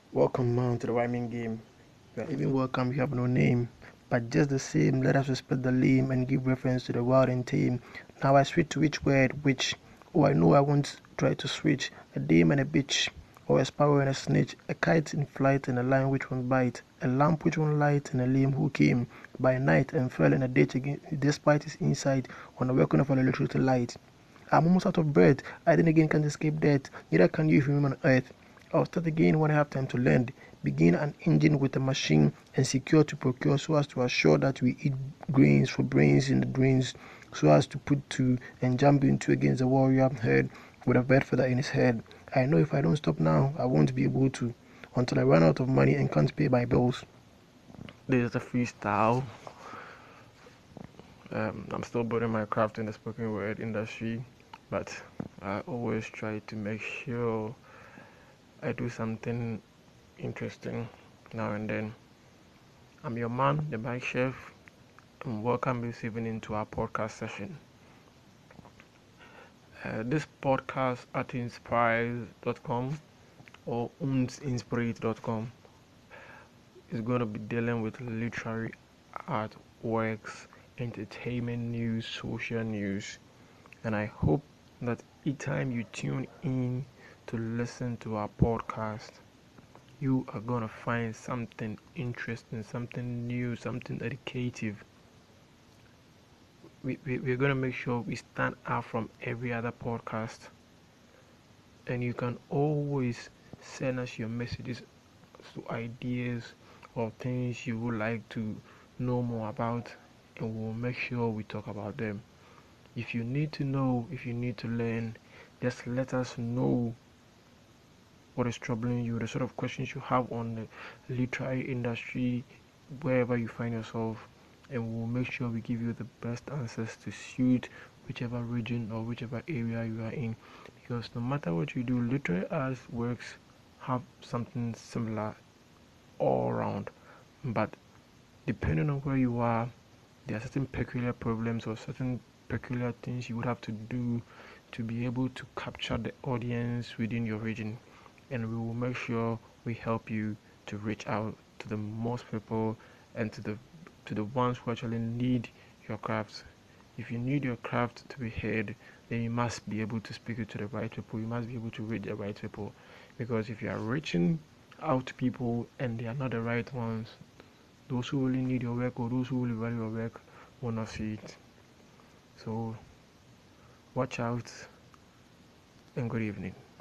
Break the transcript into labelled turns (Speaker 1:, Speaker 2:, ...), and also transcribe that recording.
Speaker 1: Welcome man to the rhyming game. You are even welcome, you have no name. But just the same, let us respect the lame and give reference to the wild and tame. Now I switch to which word, which. Oh, I know I won't try to switch. A dame and a bitch, or a sparrow and a snitch, a kite in flight and a lion which won't bite, a lamp which won't light and a lame who came by night and fell in a ditch again, despite his insight on the working of an electricity light. I'm almost out of breath. I then again can't escape death. Neither can you if you remain on earth. I'll start again when I have time to learn. Begin an engine with a machine and secure to procure so as to assure that we eat grains for brains in the drains, so as to put to and jump into against the warrior head with a bird feather in his head. I know if I don't stop now, I won't be able to until I run out of money and can't pay my bills. This is a freestyle. I'm still building my craft in the spoken word industry, but I always try to make sure I do something interesting now and then. I'm your man, the bike chef, and welcome this evening to our podcast session. This podcast at inspire.com or unsinspirate.com is going to be dealing with literary artworks, entertainment news, social news, and I hope that each time you tune in to listen to our podcast, you are going to find something interesting, something new, something educative. We're going to make sure we stand out from every other podcast. And you can always send us your messages to ideas or things you would like to know more about, and we'll make sure we talk about them. If you need to know, if you need to learn, just let us know what is troubling you, the sort of questions you have on the literary industry, wherever you find yourself, and we'll make sure we give you the best answers to suit whichever region or whichever area you are in. Because no matter what you do, literary arts works have something similar all around, but depending on where you are, there are certain peculiar problems or certain peculiar things you would have to do to be able to capture the audience within your region, and we will make sure we help you to reach out to the most people and to the ones who actually need your craft. If you need your craft to be heard, then you must be able to speak it to the right people. You must be able to reach the right people, because if you are reaching out to people and they are not the right ones, those who really need your work or those who really value your work will not see it. So watch out and good evening.